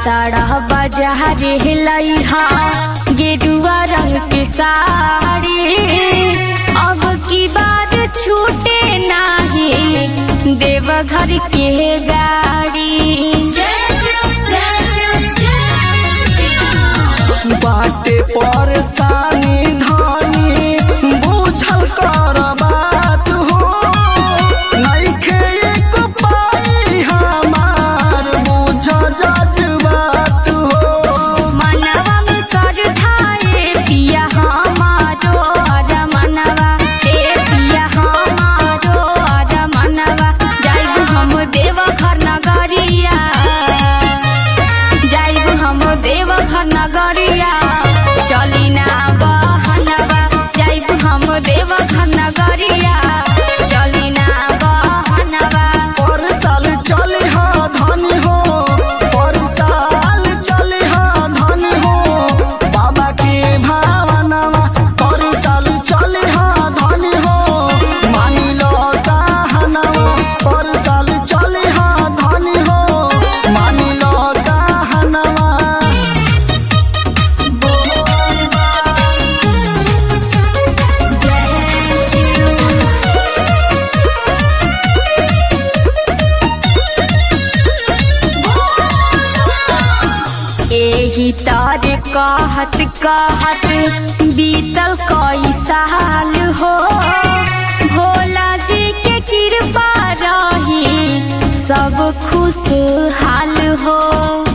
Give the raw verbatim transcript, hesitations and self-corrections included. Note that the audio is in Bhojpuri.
आषाढ़ बाजार लइहा गेरुआ रंग के साड़ी। अब की बार छूटे नाही देवघर के गाड़ी। बाटे परेशानी धानी बुझल कर बात हो। नइखे एक पाई हमार बुझ जज्बात हो। मनवा में सरधाए पिया हमारो अर मनवा ए पिया हमारो अर मनवा। जाइब हम देवघर नगरिया जाइब हम देवघर नगरिया। चली ना बहनवा जाइब हम देवघर नगरिया। चली ना बहनवा पर साल चले हाँ धनी हो। पर साल चले हाँ धनी हो। बाबा के भावनवा पर साल चले हाँ धनी हो। मानी लो कहनवा पर साल चले हाँ धनी हो। मानी लो कहनवा। जय शिव। एही तार कहत कहत बीतल कई साल हो। भोला जी के कृपा रही सब खुशहाल हो।